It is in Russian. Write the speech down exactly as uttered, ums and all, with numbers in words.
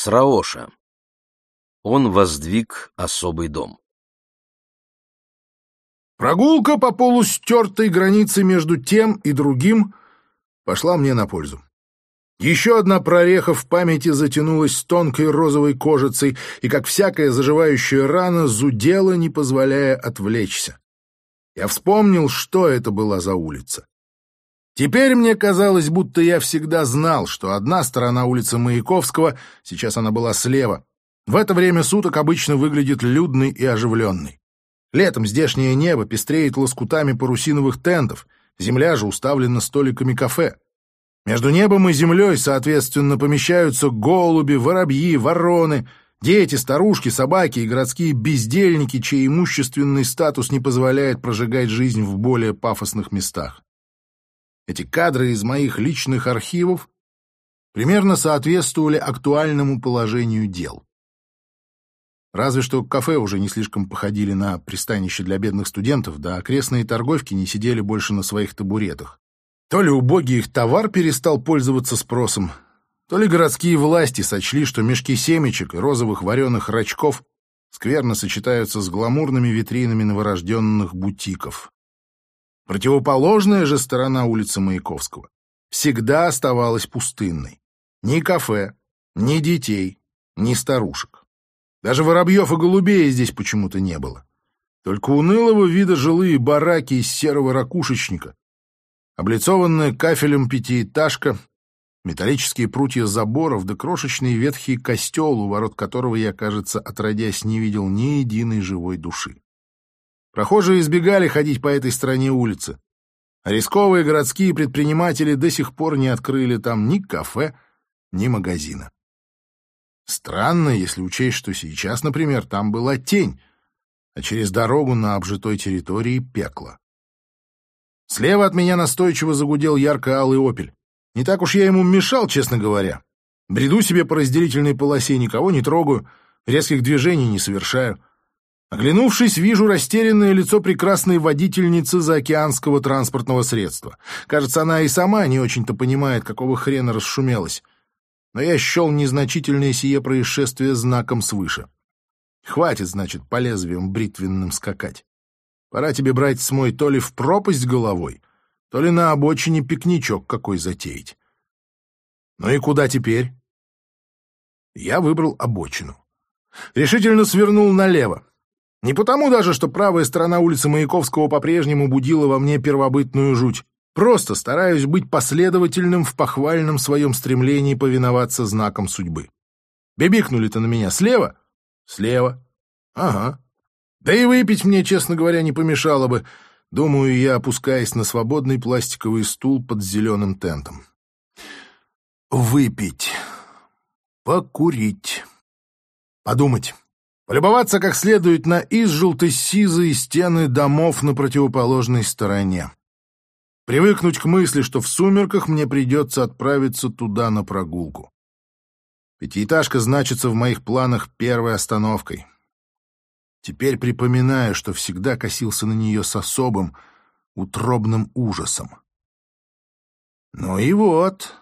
Сраоша. Он воздвиг особый дом. Прогулка по полустертой границе между тем и другим пошла мне на пользу. Еще одна прореха в памяти затянулась с тонкой розовой кожицей и, как всякая заживающая рана, зудела, не позволяя отвлечься. Я вспомнил, что это была за улица. Теперь мне казалось, будто я всегда знал, что одна сторона улицы Маяковского, сейчас она была слева, в это время суток обычно выглядит людной и оживленной. Летом здешнее небо пестреет лоскутами парусиновых тентов, земля же уставлена столиками кафе. Между небом и землей, соответственно, помещаются голуби, воробьи, вороны, дети, старушки, собаки и городские бездельники, чей имущественный статус не позволяет прожигать жизнь в более пафосных местах. Эти кадры из моих личных архивов примерно соответствовали актуальному положению дел. Разве что кафе уже не слишком походили на пристанище для бедных студентов, да окрестные торговки не сидели больше на своих табуретах. То ли убогий их товар перестал пользоваться спросом, то ли городские власти сочли, что мешки семечек и розовых вареных рачков скверно сочетаются с гламурными витринами новорожденных бутиков. Противоположная же сторона улицы Маяковского всегда оставалась пустынной. Ни кафе, ни детей, ни старушек. Даже воробьев и голубей здесь почему-то не было. Только унылого вида жилые бараки из серого ракушечника, облицованная кафелем пятиэтажка, металлические прутья заборов да крошечный ветхий костел, у ворот которого я, кажется, отродясь не видел ни единой живой души. Прохожие избегали ходить по этой стороне улицы, а рисковые городские предприниматели до сих пор не открыли там ни кафе, ни магазина. Странно, если учесть, что сейчас, например, там была тень, а через дорогу на обжитой территории пекло. Слева от меня настойчиво загудел ярко-алый «Опель». Не так уж я ему мешал, честно говоря. Бреду себе по разделительной полосе, никого не трогаю, резких движений не совершаю. Оглянувшись, вижу растерянное лицо прекрасной водительницы заокеанского транспортного средства. Кажется, она и сама не очень-то понимает, какого хрена расшумелась. Но я счел незначительное сие происшествие знаком свыше. Хватит, значит, по лезвиям бритвенным скакать. Пора тебе, братец мой, то ли в пропасть головой, то ли на обочине пикничок какой затеять. Ну и куда теперь? Я выбрал обочину. Решительно свернул налево. Не потому даже, что правая сторона улицы Маяковского по-прежнему будила во мне первобытную жуть. Просто стараюсь быть последовательным в похвальном своем стремлении повиноваться знакам судьбы. Бибикнули-то на меня слева? Слева. Ага. Да и выпить мне, честно говоря, не помешало бы, думаю я, опускаясь на свободный пластиковый стул под зеленым тентом. Выпить. Покурить. Подумать. Полюбоваться как следует на изжелто-сизые стены домов на противоположной стороне. Привыкнуть к мысли, что в сумерках мне придется отправиться туда на прогулку. Пятиэтажка значится в моих планах первой остановкой. Теперь припоминаю, что всегда косился на нее с особым, утробным ужасом. Ну и вот,